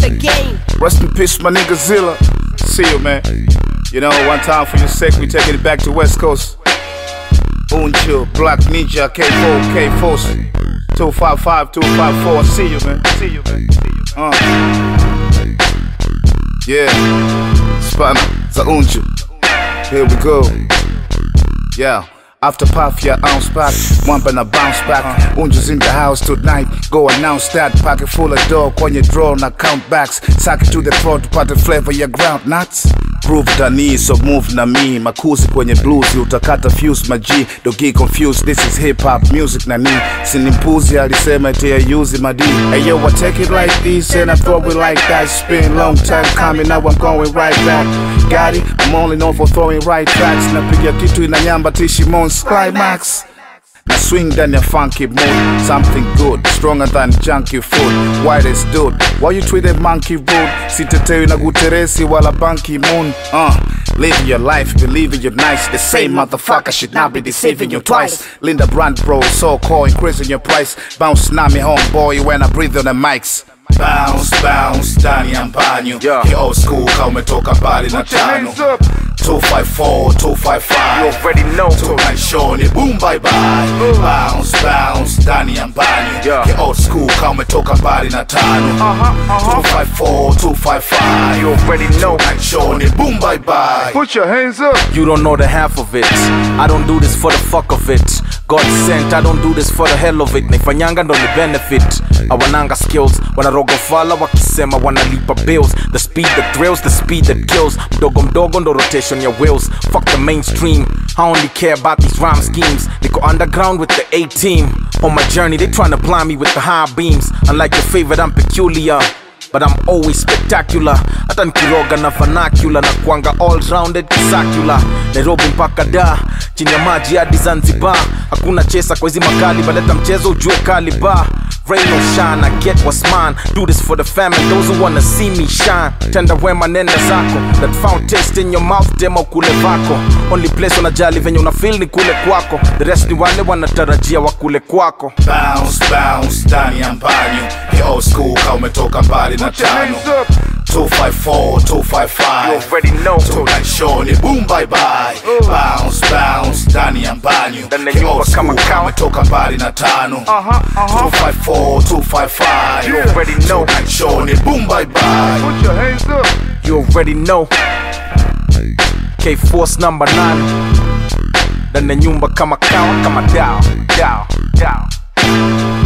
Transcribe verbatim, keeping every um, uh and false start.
the game. Rest in peace, my nigga Zilla. See you, man. You know, one time for your sake, we taking it back to West Coast. Uncho, Black Ninja, K four, K Force, two five five, two five four. See you, man. See you, man. See you, man. Uh. Yeah. Spana, za Uncho. Here we go. Yeah. After puff, yeah, ounce back. One and a bounce back. Unjo's in the house tonight. Go announce that. Pocket full of dough on your draw, now count backs. Suck it to the throat, part of flavor your ground nuts. Proof dani, so move na me. Makuzi kwenye blues, utakata fuse maji. Don't get confused, this is hip hop music nani. Sinimpuzi alisema ite use madi. Hey yo, I take it like this and I throw it like that. It's been long time coming, now I'm going right back. Got it, I'm only known for throwing right tracks. Napiga kitu inanyamba tishi mons climax. Na swing down your funky mood. Something good, stronger than junky food. Whitest dude, why you treat a monkey rude? Sitetei na guteresi wala banky moon. Uh, live your life, believing you're nice. The same motherfucker should not be deceiving you twice. Linda Brand bro, so call increasing your price. Bounce na me homeboy when I breathe on the mics. Bounce, bounce, ndani ya mbanyo. He old school, kama umetoka mbali na tano. two five four, two five five. You already know. Tonight shoni, boom bye bye. uh. Bounce, bounce, ndani ya mbanyo. He old school, kama umetoka mbali na tano. uh-huh, uh-huh. two five four, two five five. You already know. Tonight shoni, boom bye bye. Put your hands up. You don't know the half of it. I don't do this for the fuck of it. God sent, I don't do this for the hell of it. Naifanyanga ndo ni benefit. Awananga skills, wanarogo fala wakisema wanalipa bills. The speed that thrills, the speed that kills. Mdogo mdogo ndo rotation your wheels. Fuck the mainstream, I only care about these rhyme schemes. Niko underground with the A-team. On my journey, they tryna blind me with the high beams. Unlike your favorite, I'm peculiar, but I'm always spectacular. Hata nkiroga na vernacular, na kuanga all-rounded kisakula. Nairobi mpaka da, chini ya maji hadi Zanzibar. Hakuna chesa kwa hizi makali, baleta mchezo ujue kaliba. Rain or shine, I get what's mine. Do this for the family, those who wanna see me shine. Tenda wema nenda zako, that found taste in your mouth, demo kule vako. Only place wanajali venye una feel ni kule kwako. The rest ni wale wanatarajia wakule kwako. Bounce, bounce, ndani ya mbanyo. He old school, kama umetoka mbali na tano. two five four, two five five. You already know. Tonight shoni, boom bye bye. uh. Bounce, bounce, ndani ya mbanyo. He old school, kama umetoka mbali na tano. uh-huh, uh-huh. two five four, two five five. You already know. Tonight shoni, boom bye bye. Put your hands up. You already know. K Force number nine. Ndani ya nyumba kama kawa, kama dao, dao, dao.